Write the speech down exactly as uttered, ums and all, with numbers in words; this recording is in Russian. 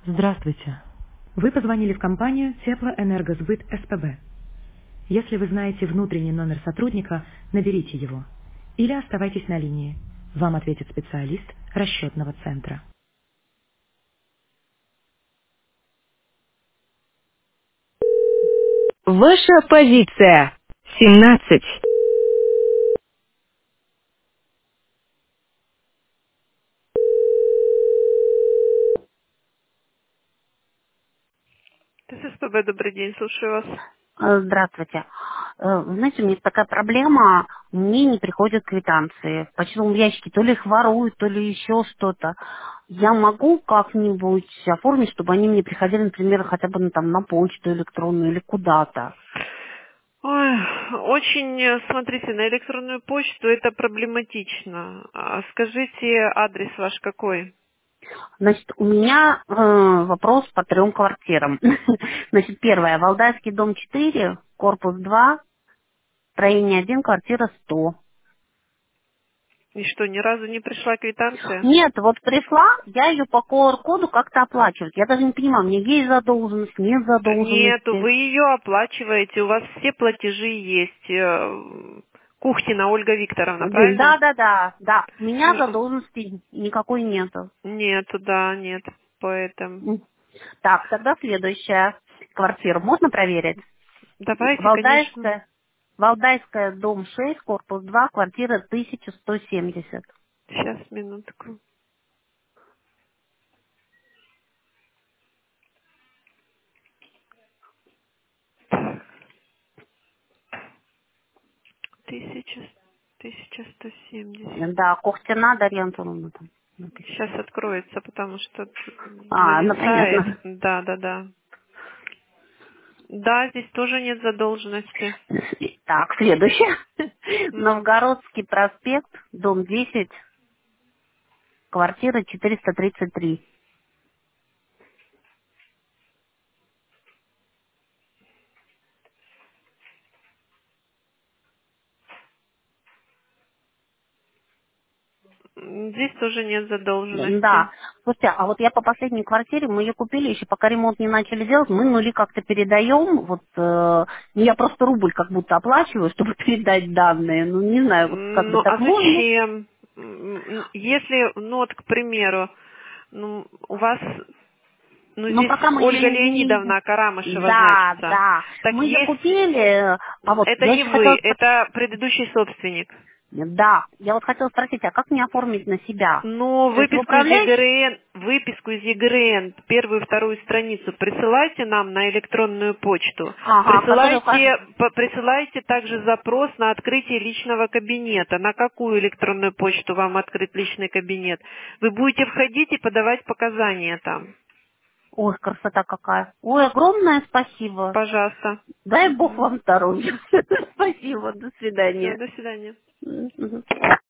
Здравствуйте. Вы позвонили в компанию Теплоэнергосбыт СПБ. Если вы знаете внутренний номер сотрудника, наберите его. Или оставайтесь на линии. Вам ответит специалист расчетного центра. Ваша позиция. семнадцать. ТССПБ, добрый день, слушаю вас. Э, Здравствуйте. Э, вы Знаете, у меня такая проблема, мне не приходят квитанции. В почтовом ящике то ли их воруют, то ли еще что-то. Я могу как-нибудь оформить, чтобы они мне приходили, например, хотя бы ну, там, на почту электронную или куда-то. Ой, очень, э, смотрите, на электронную почту это проблематично. А скажите, адрес ваш какой? Значит, у меня э, вопрос по трем квартирам. Значит, первое, Валдайский дом четыре, корпус два, строение один, квартира сто. И что, ни разу не пришла квитанция? Нет, вот пришла, я ее по ку ар коду как-то оплачивать. Я даже не понимаю, у меня есть задолженность, нет Нету, задолженности. вы ее оплачиваете, у вас все платежи есть. Э, Кухтина Ольга Викторовна, правильно? Да, да, да, да. У меня Ну, задолженности никакой нету. нету, да, нет, поэтому. М. Так, тогда следующая квартира. Можно проверить? Давайте, конечно. Валдайская. Валдайская, дом шесть, корпус два, квартира тысяча сто семьдесят. Сейчас, минутку. Тысяча, тысяча сто семьдесят. Да, Кухтина Дарья Антоновна там Сейчас написано. откроется, потому что А, ну зависает. понятно. Да, да, да. Да, здесь тоже нет задолженности. Так, следующее. Мгм. Новгородский проспект, дом десять, квартира четыреста тридцать три. Здесь тоже нет задолженности. Да. Слушайте, а вот я по последней квартире, мы ее купили, еще пока ремонт не начали делать, мы нули как-то передаем, вот, э, ну, я просто рубль как будто оплачиваю, чтобы передать данные, ну, не знаю, вот как бы Ну, так а можно. зачем? М, Если, ну вот, к примеру, ну, у вас, ну, Но здесь пока мы ее Ольга не... Леонидовна Карамышева Да, значится. да, Так мы ее есть, купили, а вот это я не еще хотела вы, спросить, это предыдущий собственник. да, я вот хотела спросить, а как мне оформить на себя? Ну, То есть в выписку из управляющий? ЕГРН, выписку из ЕГРН, первую и вторую страницу присылайте нам на электронную почту. Ага, который Присылайте, укажет. по- присылайте также запрос на открытие личного кабинета. На какую электронную почту вам открыт личный кабинет? Вы будете входить и подавать показания там. Ой, красота какая. Ой, огромное спасибо. Пожалуйста. Дай Бог вам здоровья. Спасибо, до Все, свидания. до свидания. Мгм.